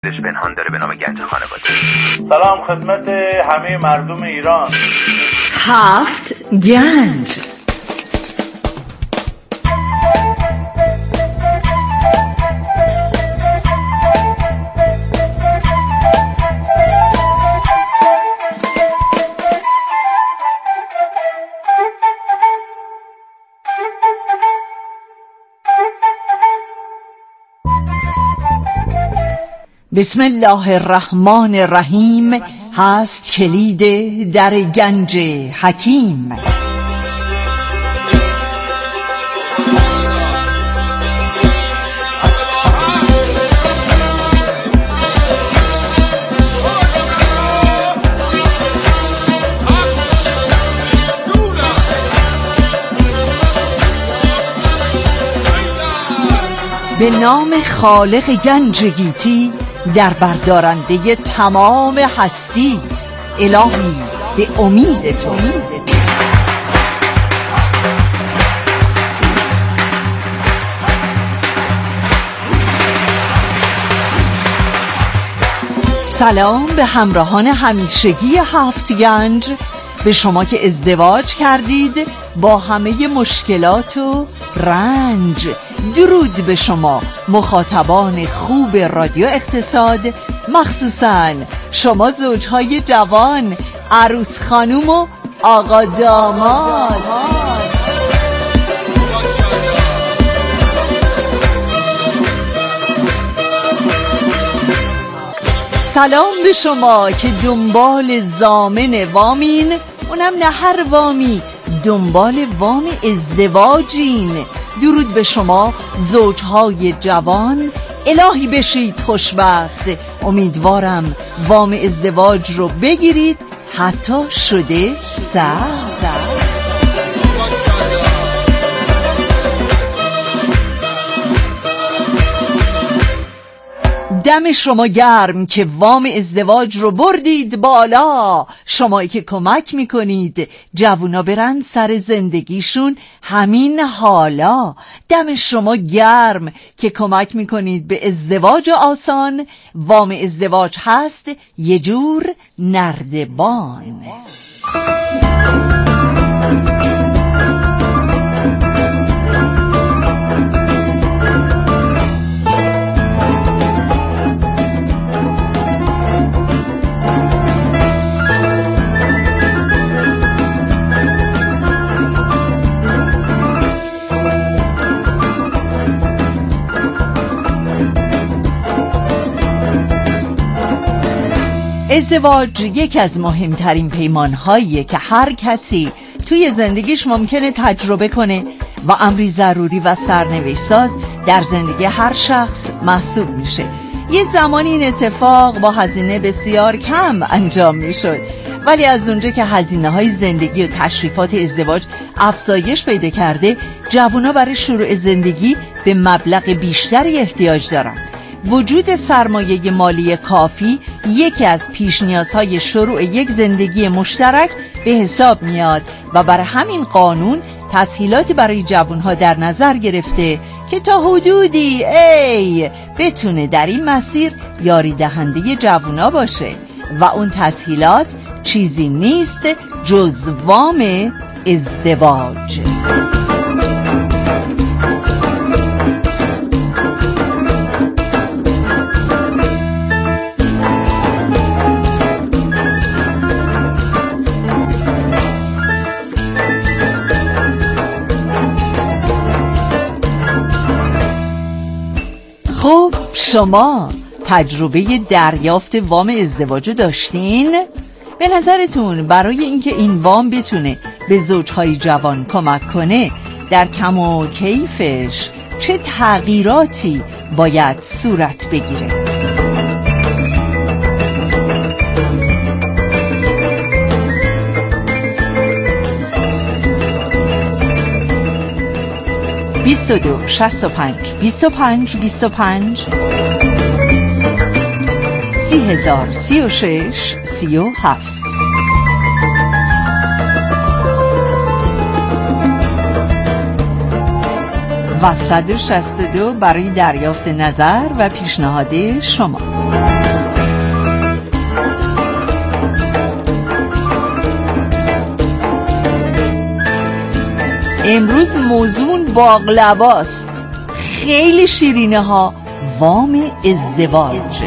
پنهان داره به نام گنج خانواده. سلام خدمت همه مردم ایران. 7 گنج. بسم الله الرحمن الرحیم هست کلید در گنج حکیم. به نام خالق گنج گیتی، در بردارنده تمام هستی، الهی به امید تو. سلام به همراهان همیشگی 7 گنج، به شما که ازدواج کردید با همه مشکلات و رنج. درود به شما مخاطبان خوب رادیو اقتصاد، مخصوصاً شما زوجهای جوان، عروس خانوم و آقا داماد. سلام به شما که دنبال ضامن وامین، اونم نه هر وامی، دنبال وام ازدواجین. درود به شما زوجهای جوان، الهی بشید خوشبخت. امیدوارم وام ازدواج رو بگیرید، حتی شده سخت. دم شما گرم که وام ازدواج رو بردید بالا. شمایی که کمک میکنید جوونا برن سر زندگیشون همین حالا. دم شما گرم که کمک میکنید به ازدواج آسان. وام ازدواج هست یه جور نردبان. ازدواج یکی از مهمترین پیمان‌هاییه که هر کسی توی زندگیش ممکنه تجربه کنه و امری ضروری و سرنوشت ساز در زندگی هر شخص محسوب میشه. یه زمانی این اتفاق با هزینه بسیار کم انجام میشد، ولی از اونجا که هزینه‌های زندگی و تشریفات ازدواج افزایش پیدا کرده، جوونا برای شروع زندگی به مبلغ بیشتری احتیاج دارن. وجود سرمایه مالی کافی یکی از پیش نیازهای شروع یک زندگی مشترک به حساب میاد و برای همین قانون تسهیلاتی برای جوانها در نظر گرفته که تا حدودی بتونه در این مسیر یاری دهنده جوانها باشه و اون تسهیلات چیزی نیست جز وام ازدواج. خب شما تجربه دریافت وام ازدواج داشتین؟ به نظرتون برای اینکه این وام بتونه به زوجهای جوان کمک کنه در کم و کیفش چه تغییراتی باید صورت بگیره؟ (22 65 25 25) 30,036 37. و 162 برای دریافت نظر و پیشنهاد شما. امروز موضوع باقلواست. خیلی شیرینه ها. وام ازدواج.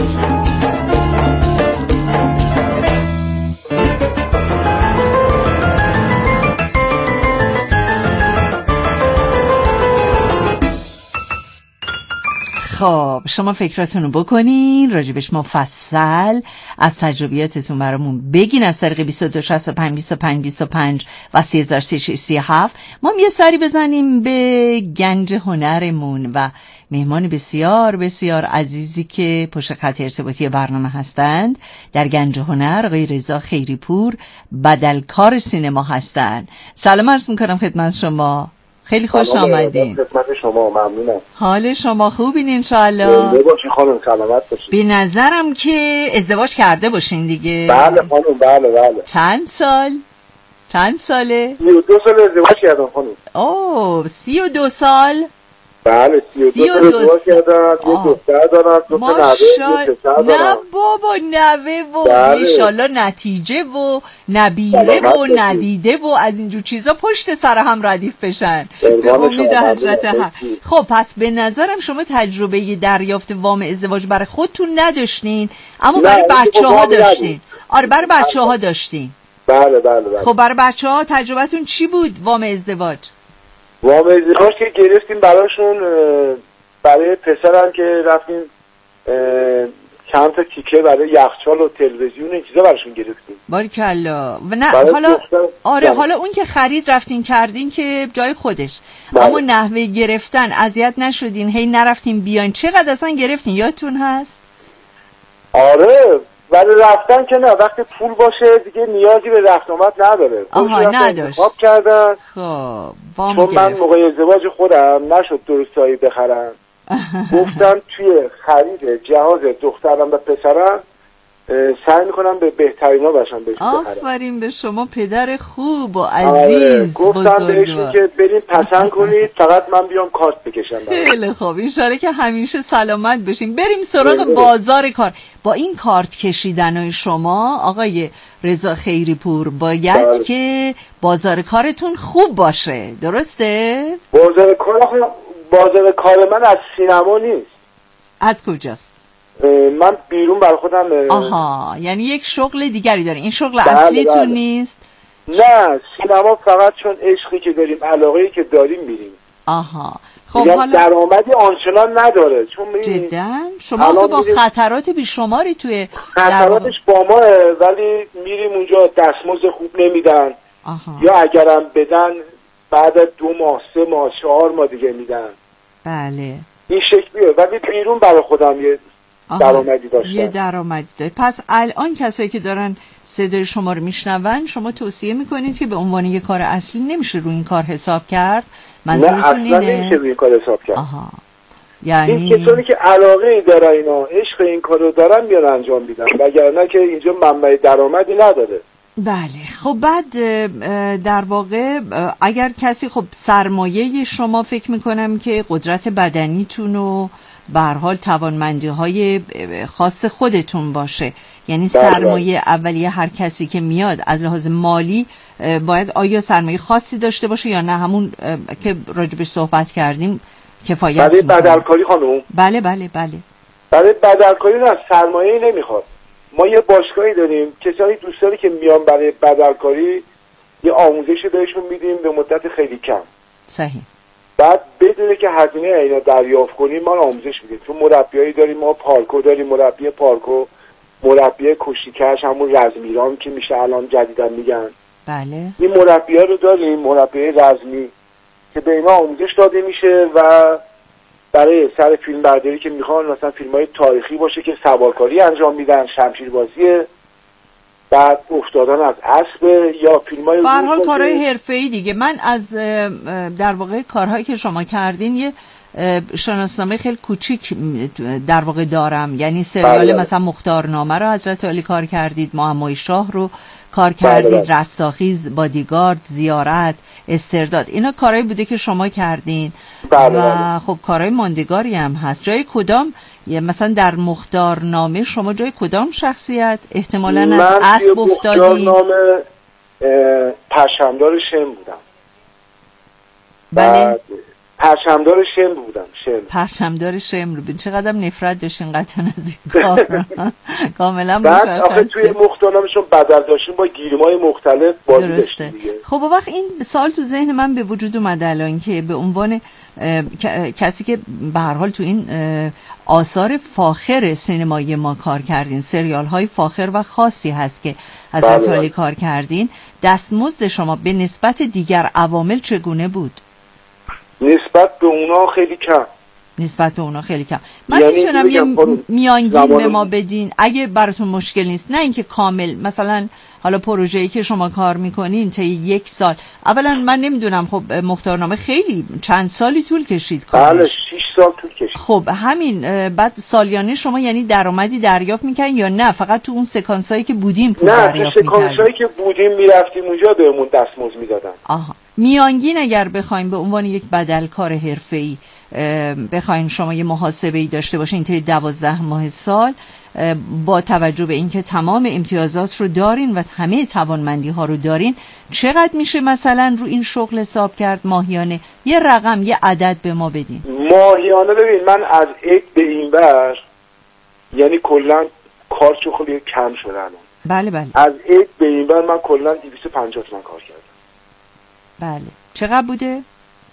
خب شما فکراتونو بکنین، راجبش مفصل از تجربیاتتون برامون بگین از طریق 2265 25 25 و 3337. ما یه سری بزنیم به گنج هنرمون و مهمان بسیار بسیار عزیزی که پشت خط ارتباطی برنامه هستند در گنج هنر، آقای رضا خیری پور، بدلکار سینما هستند. سلام عرض میکنم خدمت شما. خیلی خوش آمدین. خدمت شما، ممنونم. حال شما خوبین انشالله؟ زنده باشین خانم، سلامت باشین. به نظرم که ازدواج کرده باشین دیگه. بله خانم، بله. چند سال؟ چند ساله؟ 32 سال ازدواج کردم خانم. اوه 32 سال؟ بله 32 سال ازدواج کردم. یه دختر دارم، دو تا نوه، یه پسر دارم. نه بابا، نوه و انشالله نتیجه و نبیره و ندیده و از اینجور چیزا پشت سر هم ردیف بشن به امید حضرت حق. خب پس به نظرم شما تجربه دریافت وام ازدواج برای خودتون نداشتین، اما برای بچه ها داشتین. آره برای بچه ها داشتین. بله. خب برای بچه ها تجربتون چی بود وام ازدواج؟ وام ازدواج که گرفتیم براشون، برای پسرم که رفتیم چند تا تیکه برای یخچال و تلویزیون این چیزا براشون گرفتیم. باریکلا. و نه حالا آره حالا اون که خرید رفتین کردین که جای خودش، اما نحوه گرفتن اذیت نشدین؟ هی نرفتین بیاین؟ چقدر اصلا گرفتین یادتون هست؟ آره ولی رفتن که نه، وقتی پول باشه دیگه نیازی به رفت آمد نداره. نداشت. خواب کردن. خب چون من موقع ازدواج خودم نشد درستایی بخرم. گفتم توی خرید جهاز دخترم و پسرم سعی میکنم به بهترینا باشم بهش بخرم. آفرین به شما پدر خوب و عزیز. گفتم بهشون که بریم پسند کنید، فقط من بیام کارت بکشم. خیلی خوب، انشالله که همیشه سلامت بشین. بریم سراغ بازار کار. با این کارت کشیدنای شما آقای رضا خیری پور باید که بازار کارتون خوب باشه، درسته؟ بازار کار من از سینما نیست. از کجاست؟ من بیرون برای خودم. آها، یعنی یک شغل دیگری داری. این شغل اصلیتون نیست؟ نه، سینما فقط چون عشقی که داریم، علاقه‌ای که داریم میریم. آها. خب حالا درآمدی آنچنان نداره. چون جدا شما خب با خطرات بیشماری توی خطراتش با ماه، ولی میریم اونجا دستمزد خوب نمیدن. یا اگرم بدن بعد 2 ماه 3 ماه 4 ماه دیگه میدن. بله این شکلیه. ولی بیرون برای خودم یه درآمدی داشتم. یه درآمدی داری. پس الان کسایی که دارن صدای شما رو میشنون، شما توصیه میکنید که به عنوان یه کار اصلی نمیشه روی این کار حساب کرد؟ منظورتون اینه؟ نه نمیشه روی این کار حساب کرد. یعنی این کسانی که علاقه دارن، اینا عشق این کارو دارن میان انجام میدن، وگرنه که اینجا منبع درآمدی نداره. بله. خب بعد در واقع اگر کسی خب سرمایه شما فکر میکنم که قدرت بدنیتون و به هر حال توانمندی‌های خاص خودتون باشه، یعنی سرمایه اولیه هر کسی که میاد از لحاظ مالی باید آیا سرمایه خاصی داشته باشه یا نه همون که راجبش صحبت کردیم کفایت میکنه؟ برای بدلکاری خانم؟ بله. برای بدلکاری نه، سرمایه‌ای نمیخواد. ما یه باشگاهی داریم، کسانی دوستانی که میان برای بدلکاری یه آموزشی بهشون میدیم به مدت خیلی کم. صحیح. بعد بدونه که هزینه اینا دریافت کنیم ما آموزش میدیم. چون مربیایی داریم، ما پارکو داریم، مربی پارکو، مربی کشتیکش، همون رزمیران که میشه الان جدیدن میگن. بله. این مربی‌ها رو داریم، مربی رزمی که به اینا آموزش داده میشه و برای سر فیلم برداری که میخوان مثلا فیلم‌های تاریخی باشه که سوارکاری انجام میدن، شمشیربازی، بعد افتادن از اسب، یا فیلم‌های به هر حال کارهای حرفه‌ای دیگه. من از در واقع کارهایی که شما کردین یه شناسنامه خیلی کوچیک در واقع دارم، یعنی سریال مثلا مختارنامه رو حضرت علی کار کردید، معمای شاه رو کار کردید، رستاخیز، بادیگارد، زیارت، استرداد. اینا کارهایی بوده که شما کردین و خب کارهای ماندگاری هم هست. جای کدام مثلا در مختارنامه شما جای کدام شخصیت احتمالاً از اسب افتادی؟ من مختارنامه پرچمدار شم بودم. بله. پرچمدار شمر بودم. پرچمدار شمر بود. چقدر نفرت داشتین قطعا از این کار. کاملا بعد آخه توی مختارنامه‌شون بدل داشتیم با گیریم‌های مختلف بازی داشتیم دیگه. خب وقت این سال تو ذهن من به وجود اومد الان که به عنوان کسی که به هر حال تو این آثار فاخر سینمایی ما کار کردین، سریال های فاخر و خاصی هست که از ایتالیا کار کردین، دستمزد شما به نسبت دیگر عوامل چگونه بود؟ نسبت به اونا خیلی کم. من یعنی میتونم یه میانگین به ما بدین اگه براتون مشکل نیست، نه اینکه کامل، مثلا حالا پروژه‌ای که شما کار میکنین تا 1 سال، اولا من نمیدونم خب مختارنامه خیلی چند سالی طول کشید کارش. بله 6 سال طول کشید. خب همین بعد سالیانه شما یعنی درآمدی دریافت میکنین یا نه فقط تو اون سکانسایی که بودیم پول دریافت میکنین؟ نه، تو سکانسایی که بودیم میرفتیم اونجا بهمون دستمزد میدادن. آها. میانگین اگر بخوایم به عنوان یک بدلکار حرفه‌ای بخواین شما یه محاسبه‌ای داشته باشین تا 12 ماه سال، با توجه به اینکه تمام امتیازات رو دارین و همه توانمندی‌ها رو دارین، چقدر میشه مثلا رو این شغل حساب کرد ماهیانه؟ یه رقم، یه عدد به ما بدین. ماهیانه ببین، من از عید به این ور یعنی کلا کار خیلی کم شده الان. بله. از عید به این ور من کلا 250 تومن کار کردم. بله. چقدر بوده؟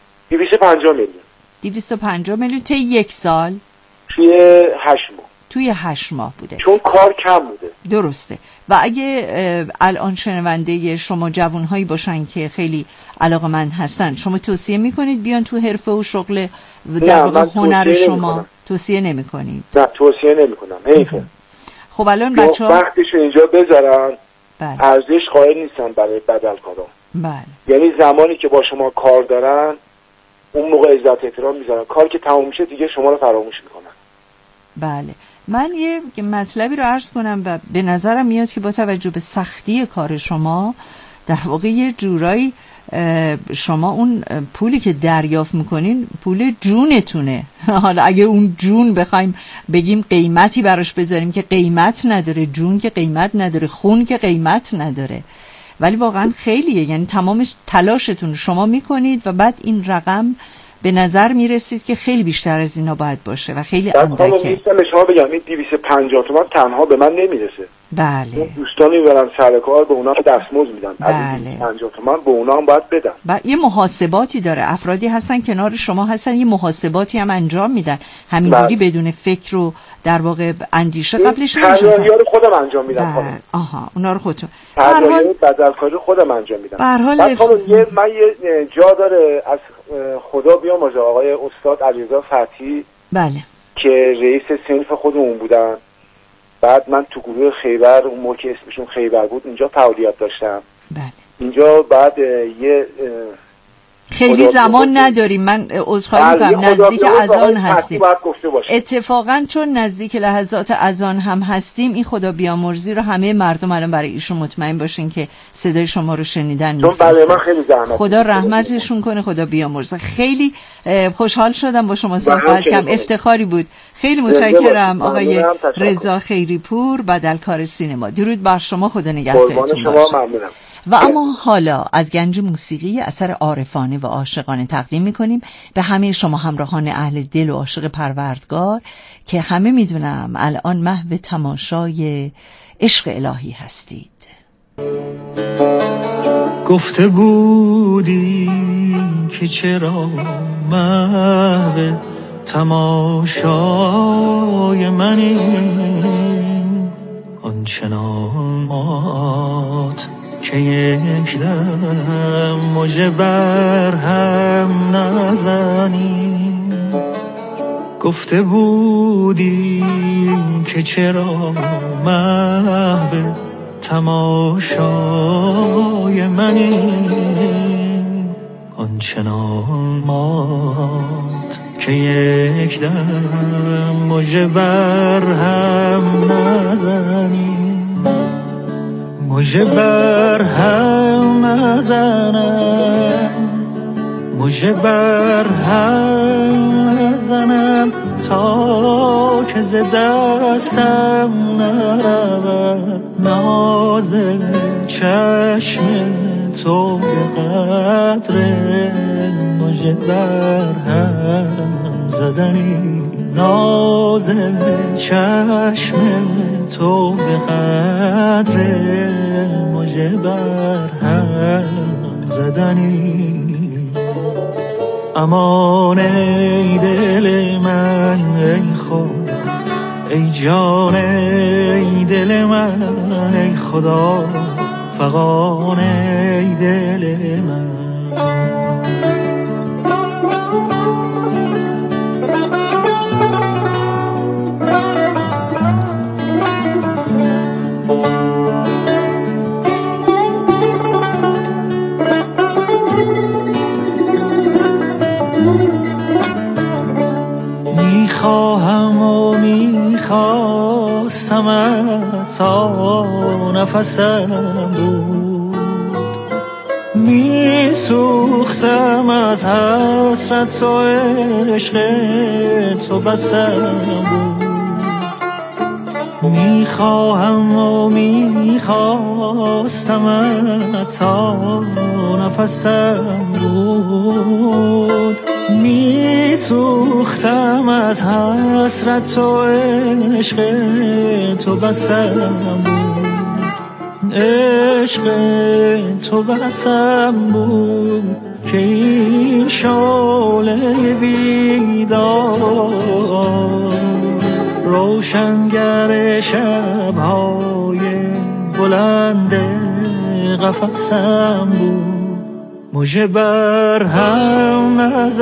250 میلیون. 250 میلیون تا 1 سال؟ توی 8 ماه. توی 8 ماه بوده. چون کار کم بوده. درسته. و اگه الان شنونده شما جوانهایی باشن که خیلی علاقه‌مند هستن، شما توصیه میکنید بیان تو حرفه و شغل در واقع هنر شما؟ توصیه نمیکنید؟ نه توصیه نمیکنم. حیفه. خب الان بچه‌ها وقتشو اینجا بذارن. بله. ارزش قائل نیستن برای بدلکارا. بله. یعنی زمانی که با شما کار دارن اون موقع عزت احترام میذارن، کار که تموم میشه دیگه شما رو فراموش میکنن. بله. من یه مطلبی رو عرض کنم و به نظرم میاد که با توجه به سختی کار شما در واقع یه جورایی شما اون پولی که دریافت میکنین پول جونتونه. حالا اگه اون جون بخوایم بگیم قیمتی براش بذاریم که قیمت نداره، جون که قیمت نداره، خون که قیمت نداره، ولی واقعا خیلیه. یعنی تمامش تلاشتون شما میکنید و بعد این رقم به نظر میرسید که خیلی بیشتر از اینا باید باشه و خیلی اندکه. میستم شما بگم این 250 تومن تنها به من نمیرسه. بله. دوستان میبرن سر کار، به اونا دستمزد میدن. بله. 250 تومن به اونا هم باید بدن. یه محاسباتی داره، افرادی هستن کنار شما هستن یه محاسباتی هم انجام میدن، همینجوری بدون فکر و در واقع اندیشه قبلش نمیشه. رو خودم انجام میدم. آها، اونا رو خودتون. به هر حال بدلکاری خودم انجام میدم. به هر حال من یه جا داره از خدا بیامرزه آقای استاد علیرضا فتحی، بله، که رئیس صنف خودمون بودن. بعد من تو گروه خیبر، اون موقع که اسمشون خیبر بود، اینجا فعالیت داشتم. بله. اینجا بعد یه خیلی زمان نداریم، من عذرخواهی میکنم، نزدیک اذان هستیم. اتفاقا چون نزدیک لحظات اذان هم هستیم، این خدا بیامرزی رو همه مردم الان برای ایشون مطمئن باشین که صدای شما رو شنیدن میفرستن. خدا رحمتشون کنه، خدا بیامرزه. خیلی خوشحال شدم با شما صحبت کردم، افتخاری بود. خیلی متشکرم آقای رضا خیری پور، بدلکار سینما. درود بر شما، خدا نگهدارتون باشه. و اما حالا از گنج موسیقی اثر عارفانه و عاشقانه تقدیم میکنیم به همه شما همراهان اهل دل و عاشق پروردگار که همه میدونم الان محو تماشای عشق الهی هستید. گفته بودی که چرا محو تماشای منی، آنچنان مات که یک دم مژه بر هم نزنی. گفته بودی که چرا محو تماشای منی، آنچنان مات که یک دم مژه بر هم نزنی. مژه بر هم نزنم، مژه بر هم نزنم، تا که ز دستم نرود ناز چشم تو. تو به قدر مژه بر هم زدنی، ناز چشم تو به قدر مژه بر هم زدنی. امان ای دل من ای خدا، ای جان ای دل من ای خدا، فغان ای دل من. میخواهم و میخواستمت تا نفسم بود، میسوختم از حسرت و عشق تو بسم بود. میخواهم و میخواستمت تا نفسم بود، میسوختم از حسرت و عشق تو بسم بود. عشق تو بسم بود که این شعله بیدار روشنگر شب‌های بلند قفسم بود. مژه بر هم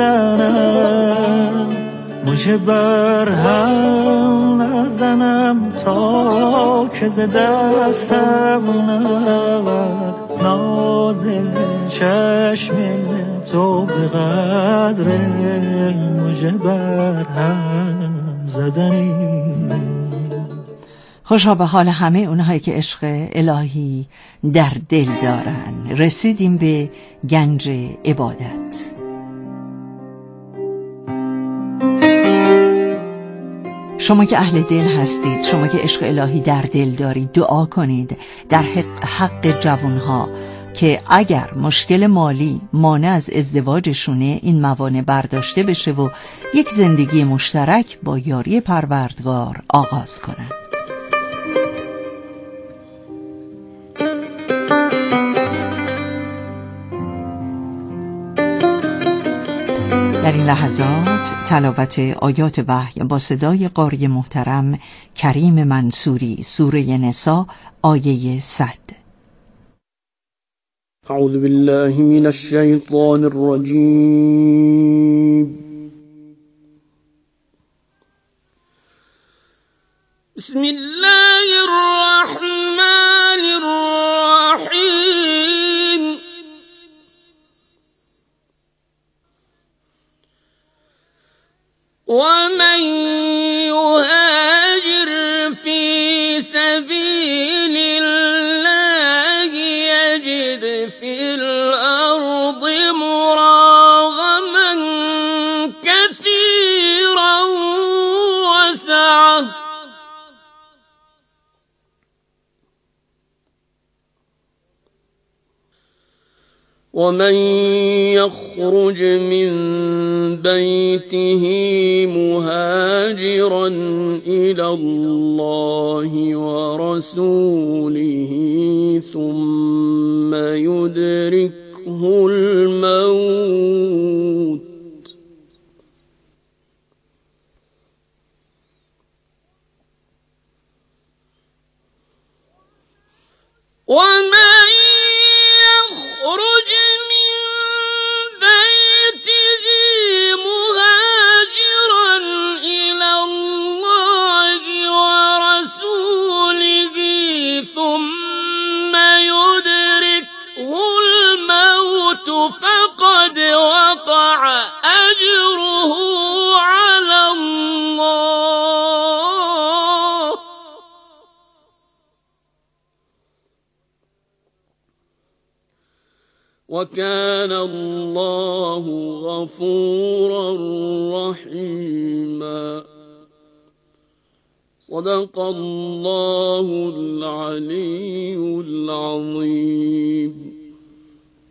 نزنم، مژه بر هم نزنم تا که ز دستم نرود ناز چشم تو به قدر مژه بر هم زدنی. خوشا به حال همه اونهایی که عشق الهی در دل دارن. رسیدیم به گنج عبادت. شما که اهل دل هستید، شما که عشق الهی در دل دارید، دعا کنید در حق جوانها که اگر مشکل مالی مانع از ازدواجشونه این موانع برداشته بشه و یک زندگی مشترک با یاری پروردگار آغاز کنن. در این لحظات تلاوت آیات وحی با صدای قاری محترم کریم منصوری، سوره نساء، آیه 100. اعوذ بالله من الشیطان الرجیم. بسم الله الرحمن الرحیم. ومن يهاجر في سبيل الله يجد في الأرض مراغما كثيرا وسعة ومن يخرج من بيته مهاجرا إلى الله ورسوله ثم يدركه الموت ومن يخرج من بيته مهاجرا إلى الله ورسوله ثم يدركه الموت فقد وقع أجره على الله وكان الله غفورا رحيما. صدق الله العلي العظيم.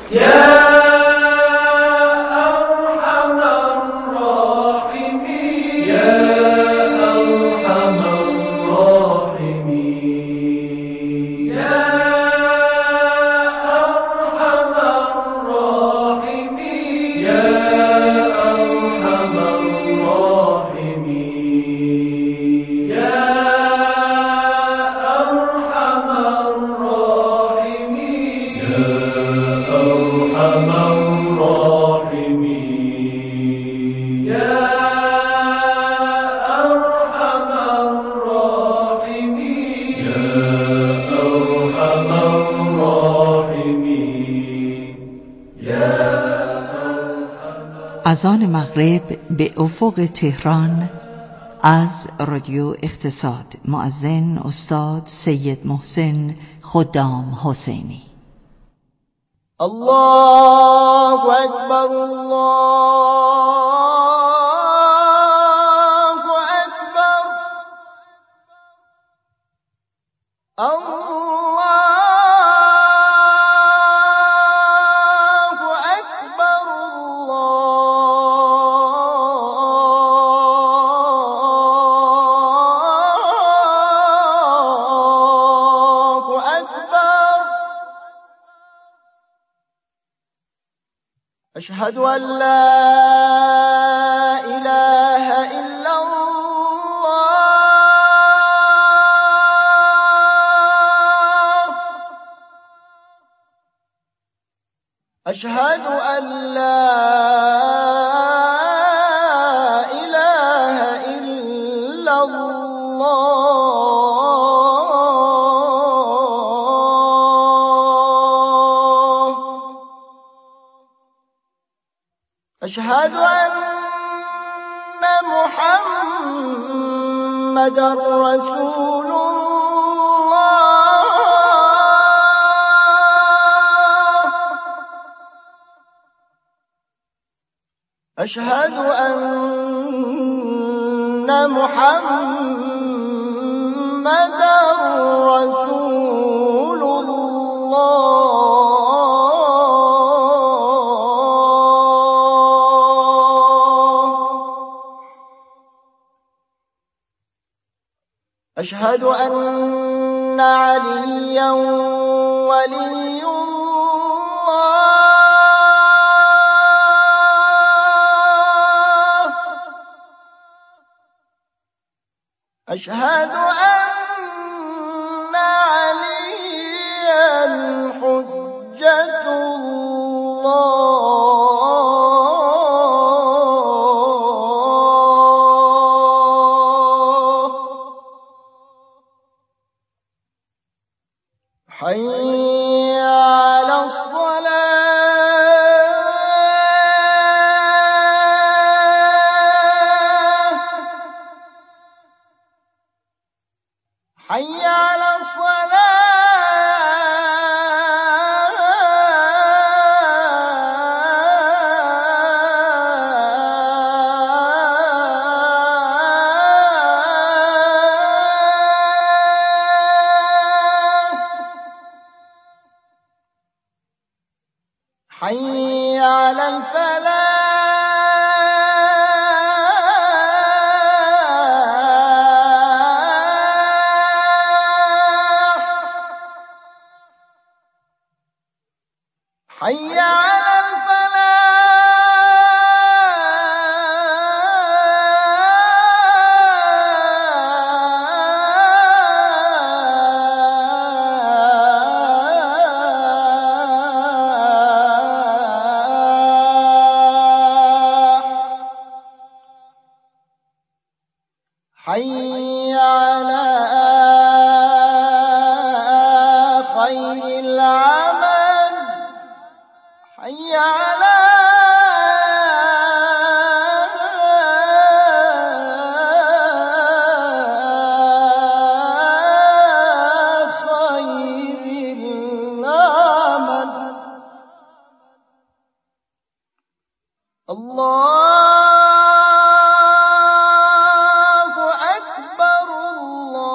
اذان مغرب به افق تهران از رادیو اقتصاد. مؤذن استاد سید محسن خدام حسینی. الله اکبر الله اکبر أشهد أن لا إله إلا الله أشهد أن لا إله إلا الله أشهد أن محمدًا رسول الله أشهد أن محمدًا رسول الله أشهد أن عليا ولي الله أشهد أن عليا حجة الله حي على الصلاة حي على حي على الفلاح حي على حي على خير العمل حي على خير العمل الله أكبر الله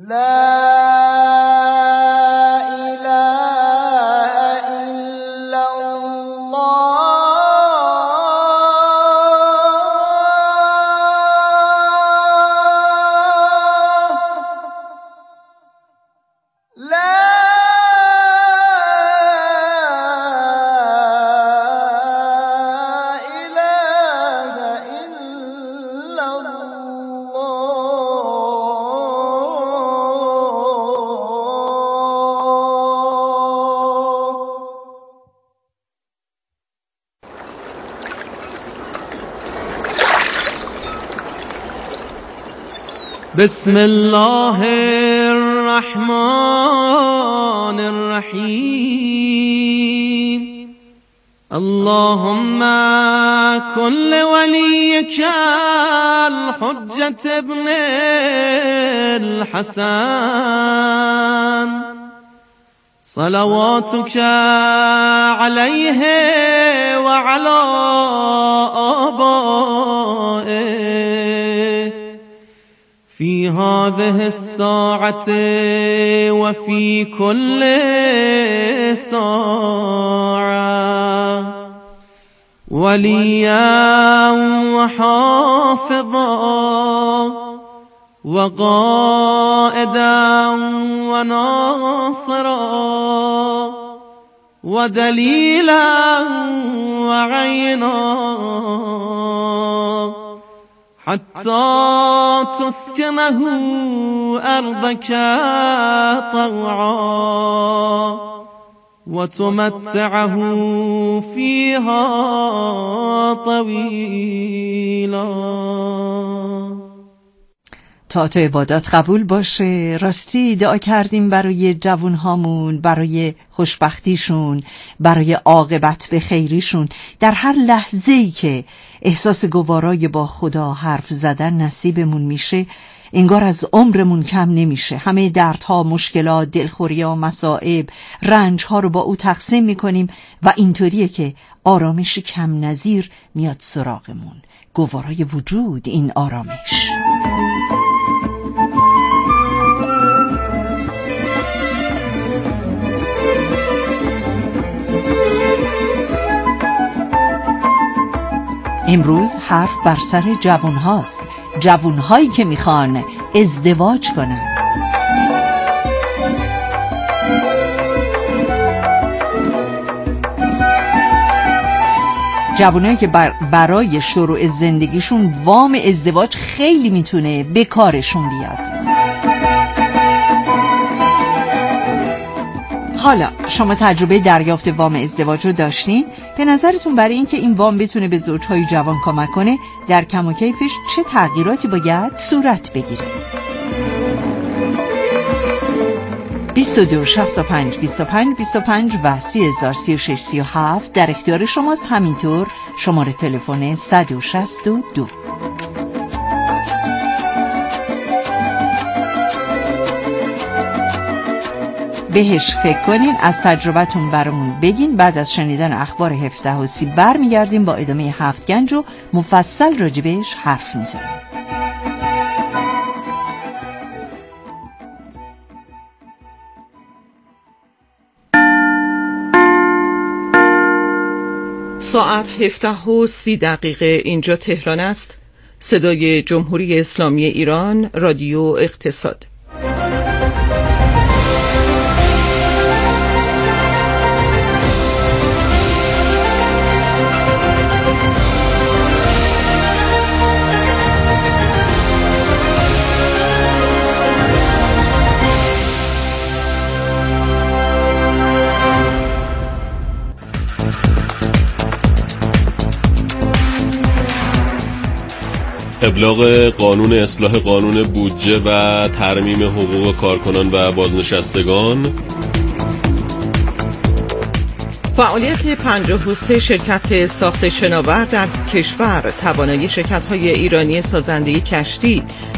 بسم الله الرحمن الرحیم اللهم کن لولیک الحجة ابن الحسن صلواتك علیه وعلى آبائه في هذه الساعة وفي كل ساعة وليا وحافظا وقائدا وناصرا ودليلا وعينا حتى تسكنه أرضك طوعا وتمتعه فيها طويلا. تا تو عبادات قبول باشه. راستی دعا کردیم برای جوانهامون، برای خوشبختیشون، برای عاقبت به خیریشون. در هر لحظه‌ای که احساس گوارای با خدا حرف زدن نصیبمون میشه، انگار از عمرمون کم نمیشه. همه دردها، مشکلات، دلخوری‌ها، مصائب، رنج‌ها رو با او تقسیم میکنیم و اینطوریه که آرامش کم نظیر میاد سراغمون. گوارای وجود این آرامش. امروز حرف بر سر جوان هاست، جوان هایی که میخوان ازدواج کنن. جوانایی که برای شروع زندگیشون وام ازدواج خیلی میتونه به کارشون بیاد. حالا شما تجربه دریافت وام ازدواج رو داشتین؟ به نظرتون برای اینکه این وام بتونه به زوجهای جوان کمک کنه، در کم و کیفش چه تغییراتی باید صورت بگیره؟ 22 65 25 25 و 3036 37 در اختیار شماست. همینطور شماره تلفن 162. بهش فکر کنین، از تجربتون برامون بگین. بعد از شنیدن اخبار 17 برمیگردیم با ادامه 7 گنج و مفصل راجبش حرف میزنیم. ساعت 17:30 اینجا تهران است. صدای جمهوری اسلامی ایران، رادیو اقتصاد. ابلاغ قانون اصلاح قانون بودجه و ترمیم حقوق کارکنان و بازنشستگان. فعالیت 53 شرکت ساخت شناور در کشور، توانایی شرکت‌های ایرانی سازنده کشتی